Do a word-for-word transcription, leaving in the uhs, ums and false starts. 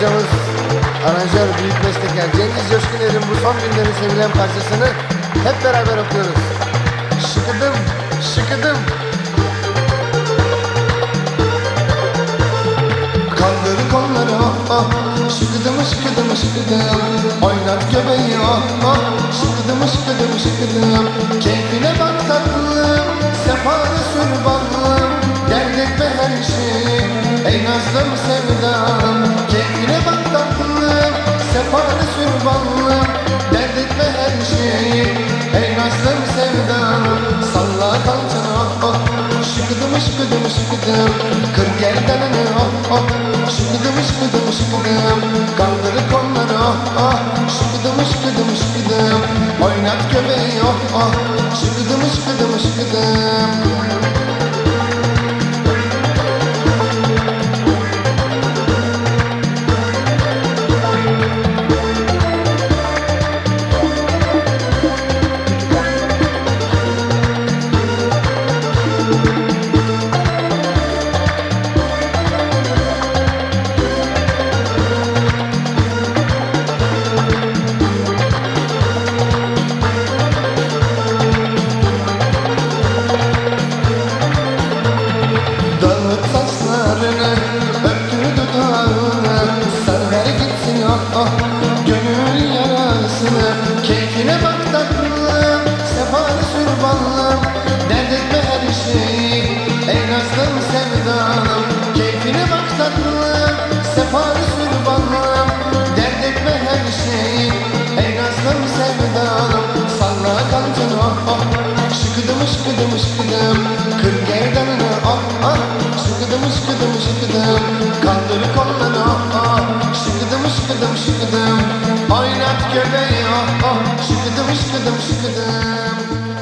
hocamız, aranjör, büyük bestekar Cengiz Coşkuner'in bu son günlerin sevilen parçasını hep beraber okuyoruz. Şıkıdım, şıkıdım. Kaldır kolları oh oh, şıkıdım şıkıdım şıkıdım. Oynat göbeği oh oh, şıkıdım şıkıdım şıkıdım. Keyfine bak tatlım, sefada sür balım. Dert etme her şeyi, ey nazlım sevdam. Keyfine bak tatlım, sefada sür balım. Dert etme her şeyi, ey nazlım sevdam. Salla kalçanı oh oh, şıkıdım şıkıdım şıkıdım. Kır gerdanını oh oh, şıkıdım şıkıdım şıkıdım. Kaldır kolları oh oh, şıkıdım şıkıdım şıkıdım. Oynat göbeği oh oh, şıkıdım şıkıdım şıkıdım. Dağıt saçlarını, öptür dudağını. Sar ver gitsin oh oh, gönül yarasını. Keyfine bak tatlım, sefanı sür ballım. Dert etme her şeyi, ey nazlım sevdalım. Keyfine bak tatlım, sefanı sür ballım. Dert etme her şeyi, ey nazlım sevdalım. Salla kalçanı oh oh, şıkıdım şıkıdım şıkıdım. Kır gerdanını oh oh, şıkıdım şıkıdım şıkıdım. Kaldır kolları oh oh, şıkıdım şıkıdım şıkıdım. Oynat göbeği oh oh, şıkıdım şıkıdım şıkıdım.